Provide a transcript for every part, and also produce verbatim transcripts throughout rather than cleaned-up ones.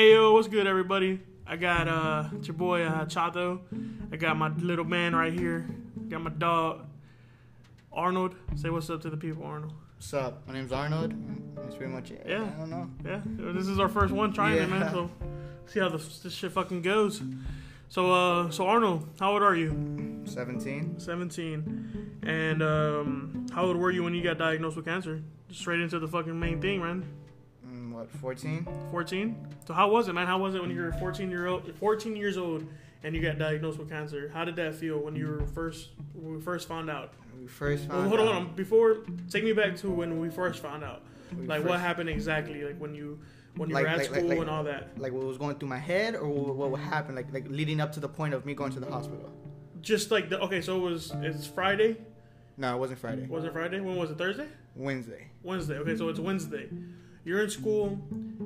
Hey yo, what's good, everybody? I got uh, it's your boy uh, Chato. I got my little man right here. Got my dog Arnold. Say what's up to the people, Arnold. What's up? My name's Arnold. That's pretty much it. Yeah. I don't know. Yeah, this is our first one trying Yeah. it, man. So see how this, this shit fucking goes. So uh, so Arnold, how old are you? seventeen. seventeen. And um, how old were you when you got diagnosed with cancer? Just straight into the fucking main thing, man. Mm, what, fourteen? fourteen. So how was it, man? How was it when you were fourteen year old, fourteen years old, and you got diagnosed with cancer? How did that feel when you were first, when we first found out? We first Well, found hold out. on, hold on. Before, take me back to when we first found out. we Like, first- what happened exactly? Like when you, when you Like- were at like- school like- like- and all that. Like what was going through my head, or what, what would happen? Like like leading up to the point of me going to the hospital. Just like the okay, so it was it's Friday. No, it wasn't Friday. Was it Friday? When was it? Thursday? Wednesday. Wednesday. Okay, so it's Wednesday. You're in school,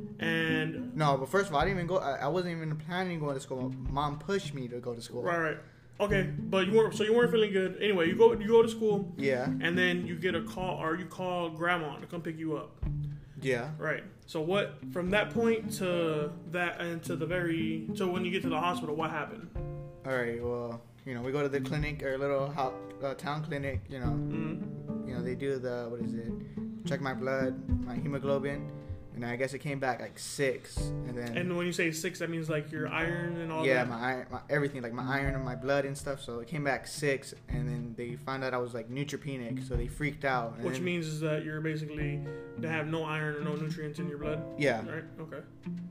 and No, but first of all, I didn't even go. I, I wasn't even planning on going to school. Mom pushed me to go to school. right, right. Okay, but you weren't. So you weren't feeling good. Anyway, you go. You go to school. Yeah. And then you get a call, or you call grandma to come pick you up. Yeah. Right. So what, from that point to that, and to the very, to when you get to the hospital, what happened? All right. Well, you know, we go to the clinic or little ho- uh, town clinic. You know, Mm-hmm. you know they do the what is it? Check my blood, my hemoglobin, and I guess it came back like six, and then. And when you say six, that means like your iron and all yeah, that? my iron, my everything, like my iron and my blood and stuff. So it came back six, and then they found out I was like neutropenic, so they freaked out. And Which then, means is that you're basically, to have no iron or no nutrients in your blood? yeah. Right? Okay.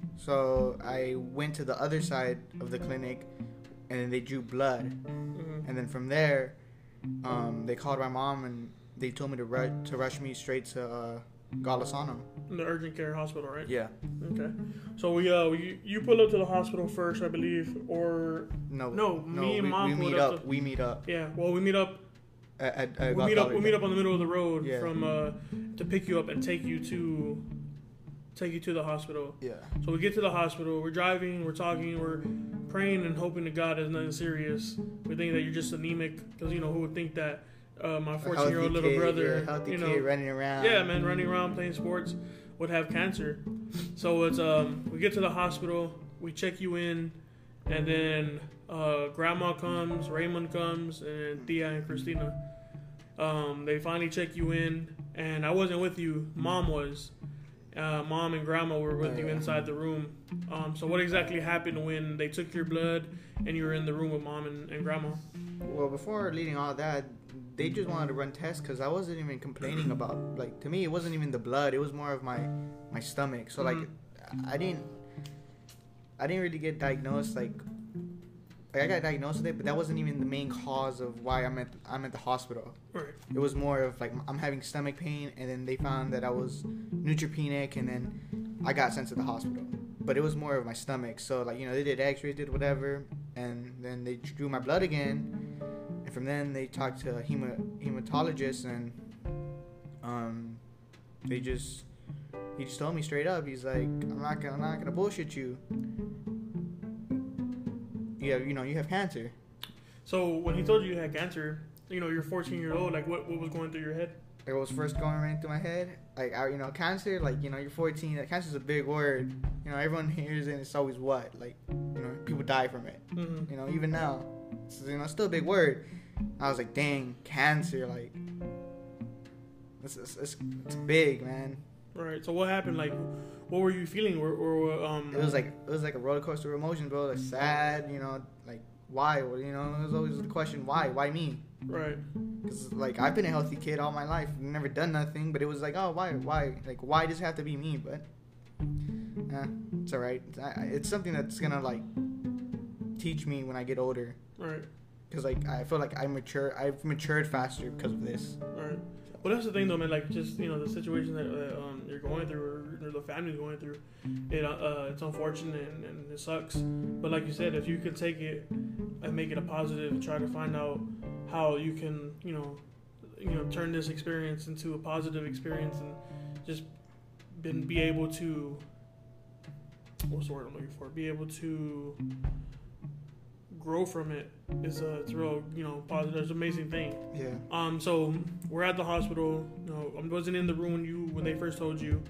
So I went to the other side of the clinic, and then they drew blood, Mm-hmm. and then from there, um, they called my mom and they told me to rush to rush me straight to uh, Golisano. In the urgent care hospital, right? Yeah. Okay. So we, uh, we, you pull up to the hospital first, I believe, or, No. No, me and we, Mom we pulled meet up up. to- we meet up yeah, well, we meet up at, at, at We meet up. We Dollar meet up General. on the middle of the road Yeah. from uh, to pick you up and take you to take you to the hospital. Yeah. So we get to the hospital. We're driving. We're talking. We're praying and hoping to God there's nothing serious. We think that you're just anemic because you know who would think that uh, my A fourteen year old healthy little kid, brother, yeah, a healthy you know, kid running around. yeah, man, running around playing sports would have cancer. So it's um we get to the hospital. We check you in, and then uh, Grandma comes, Raymond comes, and Tia and Christina. Um, they finally check you in, and I wasn't with you. Mom was. Uh, Mom and Grandma were with you inside the room. Um, so what exactly happened when they took your blood and you were in the room with Mom and, and Grandma? Well, before leading all that, they just wanted to run tests because I wasn't even complaining about, like, to me, it wasn't even the blood. It was more of my my stomach. So, like, I didn't, I didn't really get diagnosed, like, like, I got diagnosed with it, but that wasn't even the main cause of why I'm at, I'm at the hospital. Right. It was more of, like, I'm having stomach pain, and then they found that I was neutropenic, and then I got sent to the hospital. But it was more of my stomach. So, like, you know, they did x-rays, did whatever, and then they drew my blood again. And from then, they talked to a hema- hematologist, and um, they just, he just told me straight up, he's like, I'm not gonna, I'm not gonna bullshit you. You have, you know, you have cancer. So when he told you you had cancer, you know, you're fourteen year old, like what, what was going through your head? Like, what was first going right through my head? Like, I, you know, cancer, like, you know, you're fourteen, like, cancer's a big word. You know, everyone hears it, and it's always what? Like, you know, people die from it. Mm-hmm. You know, even now. It's, you know, it's still a big word. I was like, dang, cancer, like, it's, it's, it's, it's big, man. Right. So what happened? Like, what were you feeling? Or, or um, It was like, it was like a roller coaster of emotion, bro. Like, sad, you know, like, why? Well, you know, it was always the question, why? Why me? right. Because, like, I've been a healthy kid all my life. Never done nothing. But it was like, oh, why? Why? Like, why does it have to be me? But, eh, it's all right. It's, I, it's something that's going to, like, teach me when I get older. Right. Because, like, I feel like I mature. I've matured faster because of this. Right. Well, that's the thing, though, man. Like, just you know, the situation that uh, um, you're going through, or, or the family's going through, it uh, uh, it's unfortunate and, and it sucks. But like you said, if you could take it and make it a positive, and try to find out how you can, you know, you know, turn this experience into a positive experience, and just been be able to, what's the word I'm looking for? Be able to grow from it is a it's a real you know positive. It's an amazing thing. Yeah. Um. So we're at the hospital. You know, I wasn't in the room when you when they first told you. No.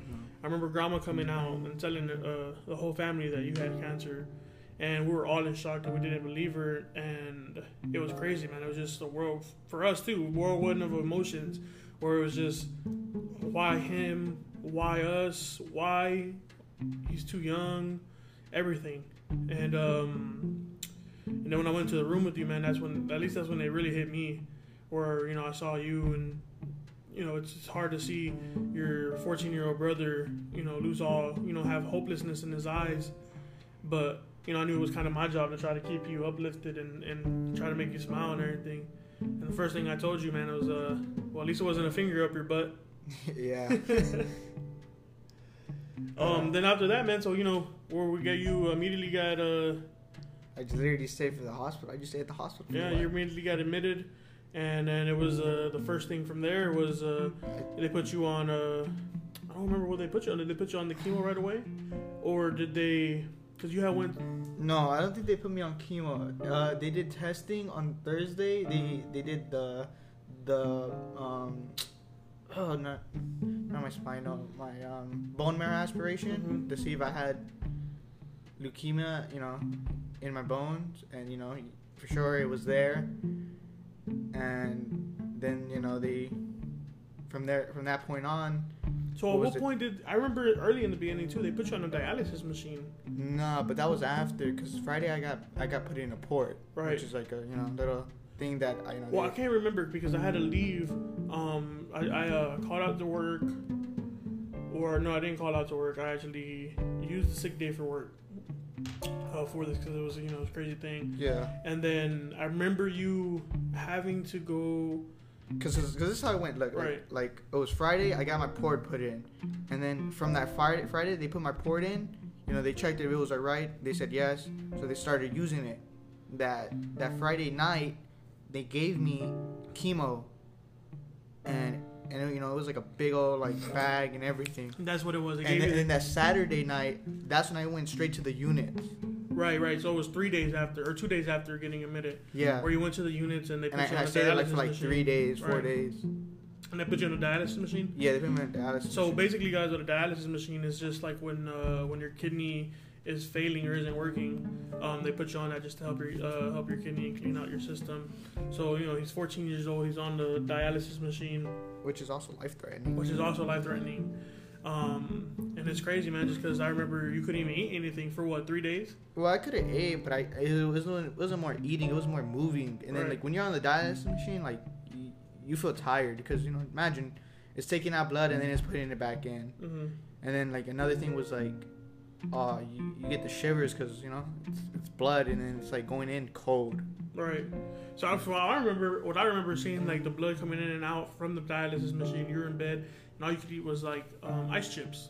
remember grandma coming out and telling uh, the whole family that you had cancer, and we were all in shock that we didn't believe her, and it was crazy, man. It was just a world for us too, whirlwind of emotions, where it was just why him, why us, why he's too young, everything, and um, and then when I went to the room with you, man, that's when at least that's when they really hit me, where you know I saw you and. You know, it's, it's hard to see your fourteen-year-old brother, you know, lose all, you know, have hopelessness in his eyes. But, you know, I knew it was kind of my job to try to keep you uplifted and, and try to make you smile and everything. And the first thing I told you, man, was, uh, well, at least it wasn't a finger up your butt. Yeah. um. Then after that, man, so, you know, where we got you immediately got, uh... I just literally stayed for the hospital. I just stayed at the hospital. Yeah, you immediately got admitted. And then it was uh, the first thing from there was uh, they put you on. Uh, I don't remember what they put you on. Did they put you on the chemo right away, or did they? Because you had went. No, I don't think they put me on chemo. Uh, they did testing on Thursday. They they did the the um oh not not my spinal my um bone marrow aspiration Mm-hmm. to see if I had leukemia, you know, in my bones, and you know for sure it was there. And then you know they from there from that point on. So at what, what point did I remember early in the beginning too? They put you on a dialysis machine. No, but that was after, because Friday I got I got put in a port, Right. which is like a you know little thing that I you know. Well, they, I can't remember because I had to leave. Um, I, I uh, called out to work, or no, I didn't call out to work. I actually used the sick day for work. Uh, for this because it was you know a crazy thing. Yeah. And then I remember you having to go. Cause, cause this is how it went. Look, Right. like, like it was Friday. I got my port put in, and then from that Friday, Friday they put my port in. You know, they checked if it was alright. They said yes, so they started using it. That that Friday night, they gave me chemo, and and you know it was like a big old like bag and everything. That's what it was. They And gave then, you- and then that Saturday night, that's when I went straight to the unit. Right, right. So it was three days after, or two days after getting admitted. Yeah. Where you went to the units and they put And I, you and on I a stayed there like dialysis for like machine. three days, four Right. days. And they put you on a dialysis machine. Yeah, they put me on a dialysis. So machine. basically, guys, what a dialysis machine is just like when uh, when your kidney is failing or isn't working, um, they put you on that just to help your uh, help your kidney and clean out your system. So you know he's fourteen years old. He's on the dialysis machine, which is also life threatening. which is also life threatening. Um, and it's crazy, man. Just because I remember you couldn't even eat anything for what three days. Well, I could have ate, but I it wasn't it wasn't more eating. It was more moving. And then Right. like when you're on the dialysis machine, like you, you feel tired because you know imagine it's taking out blood and then it's putting it back in. Mm-hmm. And then like another thing was like, uh, you, you get the shivers because you know it's, it's blood and then it's like going in cold. Right. So I, so I remember what I remember seeing like the blood coming in and out from the dialysis machine. You were in bed and all you could eat was like um, ice chips.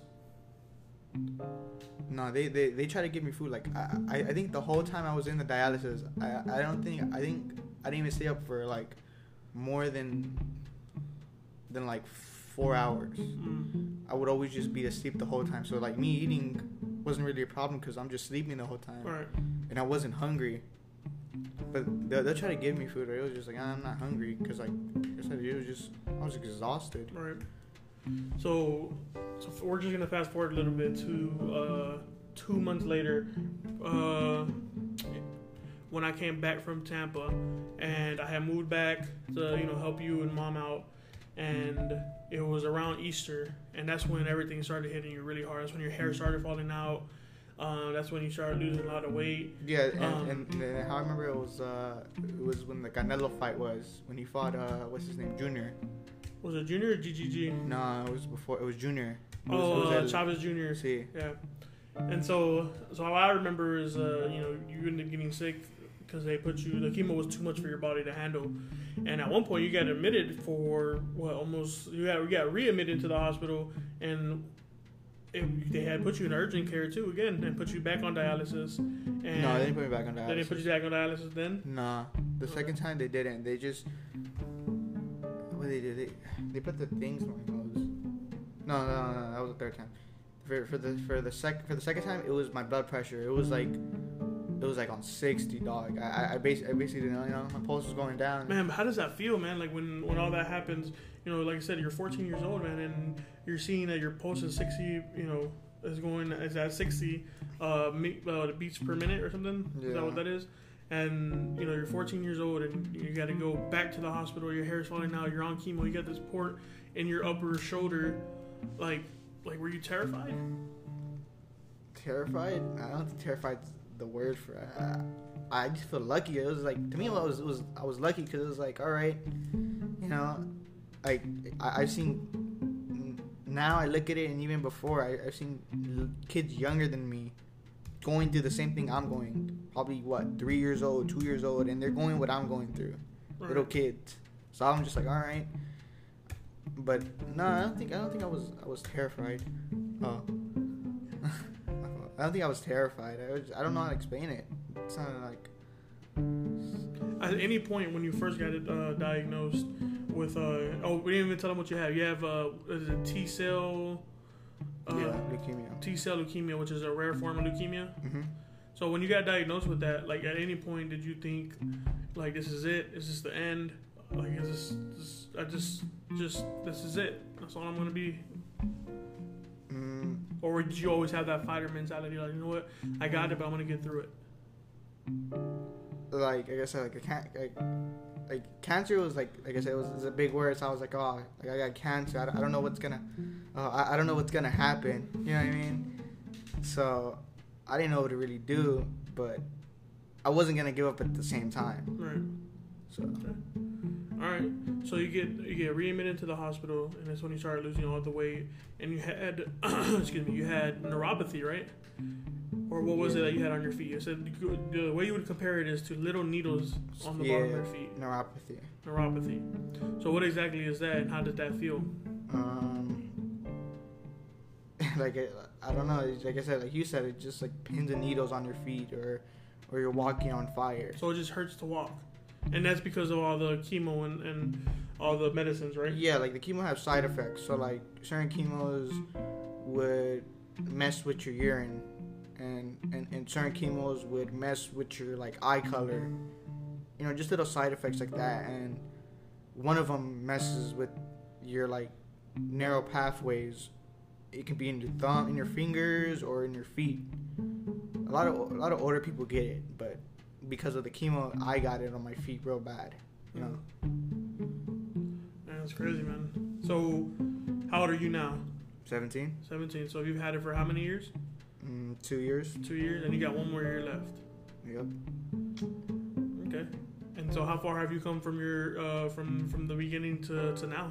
No, they, they, they try to give me food. Like I, I I think the whole time I was in the dialysis, I I don't think I think I didn't even stay up for like more than than like four hours. Mm. I would always just be asleep the whole time. So like me eating wasn't really a problem because I'm just sleeping the whole time, Right. and I wasn't hungry. But they'll, they'll try to give me food. Or it was just like I'm not hungry because like I said, it was just I was exhausted. Right. So, so we're just gonna fast forward a little bit to uh, two months later, uh, when I came back from Tampa, and I had moved back to you know help you and mom out, and it was around Easter, and that's when everything started hitting you really hard. That's when your hair started falling out. Um, that's when you started losing a lot of weight. Yeah, and, Um, and, and how I remember it was uh it was when the Canelo fight was when he fought uh what's his name Junior. Was it Junior or G G G? No, it was before. It was Junior. It was, Oh, it uh, was Chavez Junior See. Yeah. And so, so how I remember is, uh, you know, you ended up getting sick because they put you, the chemo was too much for your body to handle. And at one point, you got admitted for what, almost, you got, you got readmitted to the hospital, and it, they had put you in urgent care too again, and put you back on dialysis. And No, they didn't put me back on dialysis. They didn't put you back on dialysis then? Nah, the second time they didn't. They just what they did. They they put the things in my nose. No, no, no, no, that was the third time. For for the for the sec for the second time, it was my blood pressure. It was like it was like on sixty, dog. I I, I basically, I basically, you know, my pulse was going down. Man, how does that feel, man? Like when, when all that happens, you know, like I said, you're fourteen years old, man, and you're seeing that your pulse is sixty, you know, is going is at sixty uh, me, uh beats per minute or something. Yeah. Is that what that is? And you know, you're fourteen years old, and you got to go back to the hospital. Your hair's falling out. You're on chemo. You got this port in your upper shoulder. Like, like, were you terrified? Terrified? I don't think terrified's the word for it. I, I just feel lucky. It was like, to me, it was, it was I was lucky because it was like, all right, you know, like I, I've seen. Now I look at it, and even before, I, I've seen kids younger than me going through the same thing I'm going. Probably what, three years old, two years old, and they're going what I'm going through. Right. Little kids. So I'm just like, all right. But no, I don't think I don't think I was I was terrified. Oh. I don't think I was terrified. I, was, I don't know how to explain it. It sounded like. At any point when you first got it uh, diagnosed with, uh, oh, we didn't even tell them what you have. You have uh, is it T cell? Uh, yeah, leukemia. T cell leukemia, which is a rare form of leukemia. Mm-hmm. So when you got diagnosed with that, like at any point did you think, like, this is it? Is this the end? Like, is this, this I just, just this is it? That's all I'm gonna be. Mm. Or did you always have that fighter mentality? Like, you know what, I got it, but I'm gonna get through it. Like, like I said, like I can't, like, like cancer was like, like I said, it was, it was a big word. So I was like, oh, like I got cancer. I don't, I don't know what's gonna, uh, I, I don't know what's gonna happen. You know what I mean? So I didn't know what to really do, but I wasn't gonna give up at the same time. Right. So. Okay. All right. So you get you get readmitted to the hospital, and that's when you started losing all the weight, and you had excuse me, you had neuropathy, right? Or what was yeah. it that you had on your feet? You said the way you would compare it is to little needles on the yeah, bottom of your feet. Neuropathy. Neuropathy. So what exactly is that, and how did that feel? Um, like it, I don't know. Like I said, like you said, it just like pins and needles on your feet, or or you're walking on fire. So it just hurts to walk, and that's because of all the chemo and, and all the medicines, right? Yeah, like the chemo have side effects. So like certain chemos would mess with your urine, and, and, and certain chemos would mess with your like eye color. You know, just little side effects like that. And one of them messes with your like narrow pathways. It can be in your thumb, in your fingers, or in your feet. A lot of a lot of older people get it, but because of the chemo, I got it on my feet real bad. You know. Man, that's crazy, man. So, how old are you now? Seventeen. Seventeen. So you've had it for how many years? Mm, two years. Two years, and you got one more year left. Yep. Okay. And so, how far have you come from your uh, from from the beginning to, to now?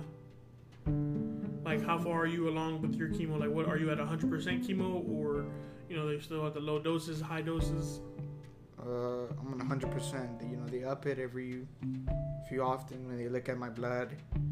Like, how far are you along with your chemo? Like, what are you at one hundred percent chemo, or you know, they're still at the low doses, high doses? Uh, I'm on one hundred percent. You know, they up it every few often when they look at my blood.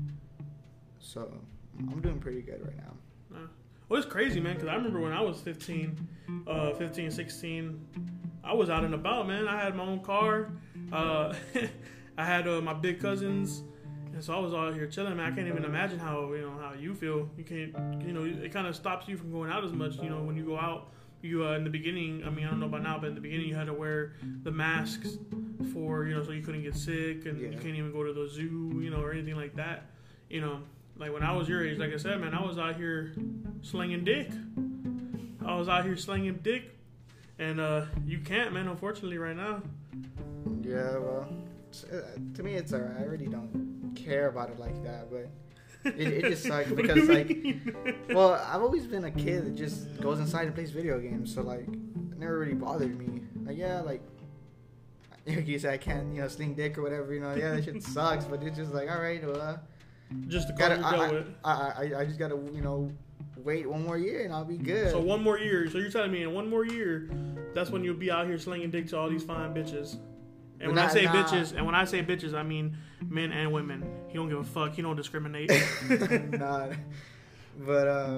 So I'm doing pretty good right now. Uh, well, it's crazy, man, because I remember when I was fifteen, uh, fifteen, sixteen, I was out and about, man. I had my own car. Uh, I had uh, my big cousins. And so I was out here chilling, man. I can't even imagine how, you know, how you feel. You can't, you know, it kind of stops you from going out as much. You know, when you go out, you, uh, in the beginning, I mean, I don't know about now, but in the beginning you had to wear the masks for, you know, so you couldn't get sick, and yeah. you can't even go to the zoo, you know, or anything like that. You know, like when I was your age, like I said, man, I was out here slinging dick. I was out here slinging dick. And uh, you can't, man, unfortunately, right now. Yeah, well, uh, to me, it's alright. I really don't care about it like that, but it, it just sucks because, like, well, I've always been a kid that just goes inside and plays video games, so, like, it never really bothered me. Like, yeah, like, like you said, I can't, you know, sling dick or whatever, you know, yeah, that shit sucks, but it's just like, alright, well, uh, just to gotta, I, I, I, I, I just gotta, you know, wait one more year and I'll be good. So one more year. So you're telling me in one more year, that's when you'll be out here slinging dick to all these fine bitches. And when not, I say nah. bitches, and when I say bitches, I mean men and women. He don't give a fuck. He don't discriminate. Nah, but uh,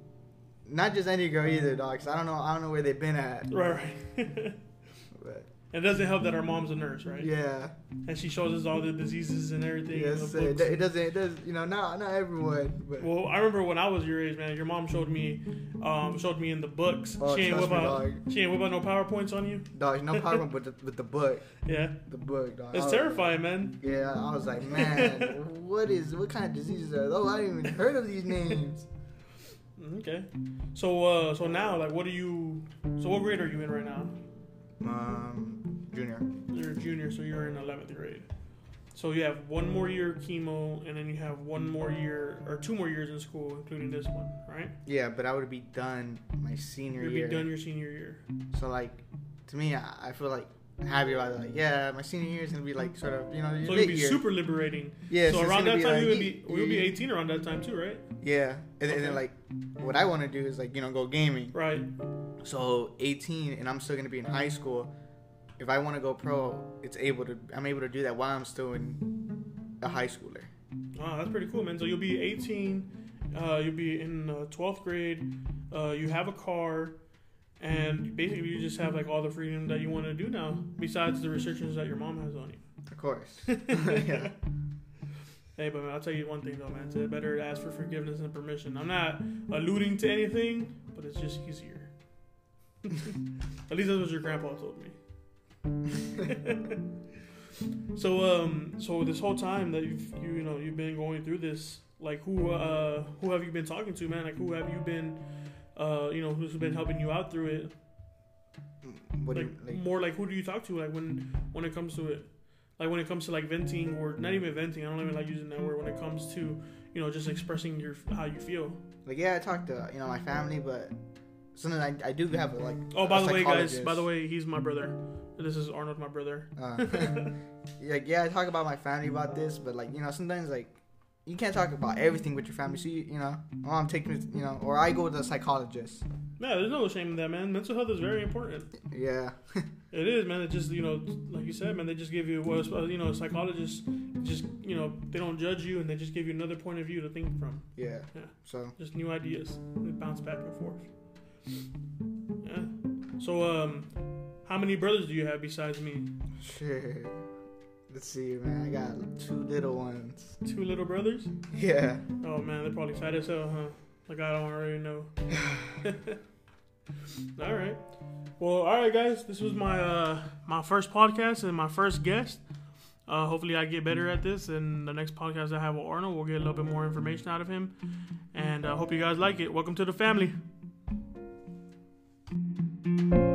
not just any girl either, dog. 'Cause I don't know, I don't know where they've been at. Right. But And it doesn't help that our mom's a nurse, right? Yeah. And she shows us all the diseases and everything. Yes, and it, it doesn't. It does. You know, not not everyone. But well, I remember when I was your age, man. Your mom showed me, um, showed me in the books. Oh, she ain't trust whip me, out. dog. She ain't whip out no PowerPoints on you. dog, no problem with the with the book. Yeah. The book, dog. It's I was terrifying, like, man. Yeah, I was like, man, what is what kind of diseases are those? I didn't even heard of these names. Okay. So, uh, so now, like, what are you? So, what grade are you in right now? Um, junior. You're a junior, so you're in eleventh grade. So you have one more year of chemo, and then you have one more year or two more years in school, including this one, right? Yeah, but I would be done my senior You'll year. be done your senior year. So like, to me, I, I feel like happy about it. Like, yeah, my senior year is gonna be like sort of, you know, So lit it'll be year. super liberating. Yeah. So it's around gonna that time, like, you would be yeah, we'll be yeah. eighteen around that time too, right? Yeah, and, Okay. and then like, what I want to do is like, you know, go gaming. Right. So eighteen, and I'm still gonna be in high school. If I want to go pro, it's able to. I'm able to do that while I'm still in a high schooler. Oh, that's pretty cool, man. So you'll be eighteen. Uh, you'll be in uh, twelfth grade. Uh, you have a car, and basically you just have like all the freedom that you want to do now, besides the restrictions that your mom has on you. Of course. Yeah. Hey, but man, I'll tell you one thing though, man. It's better to ask for forgiveness and permission. I'm not alluding to anything, but it's just easier. At least that's what your grandpa told me. so um so this whole time that you've you, you know you've been going through this, like who uh who have you been talking to, man? Like who have you been uh you know who's been helping you out through it? What Like, do you, like more like who do you talk to like when when it comes to it? Like when it comes to like venting, or not even venting, I don't even like using that word, when it comes to, you know, just expressing your how you feel. like yeah, I talk to, you know, my family, but sometimes I, I do have a, like Oh, by a the way, guys, psychologist. by the way, he's my brother. This is Arnold, my brother. Uh, like yeah, I talk about my family about this, but like, you know, sometimes like you can't talk about everything with your family. So you, you know, my mom takes me, you know, or I go to a psychologist. Yeah, there's no shame in that, man. Mental health is very important. Yeah. It is, man. It just, you know, like you said, man, they just give you, well, you know, psychologists just, you know, they don't judge you, and they just give you another point of view to think from. Yeah. Yeah. So Just new ideas. They bounce back and forth. Yeah. So, um, how many brothers do you have besides me? shit. Let's see, man. I got two little ones. Two little brothers? Yeah. Oh, man, they're probably fat as hell, huh? Like, I don't already know. All right. Well, all right, guys. This was my uh, my first podcast and my first guest. Uh, hopefully, I get better at this. And the next podcast I have with Arnold, we'll get a little bit more information out of him. And I uh, hope you guys like it. Welcome to the family.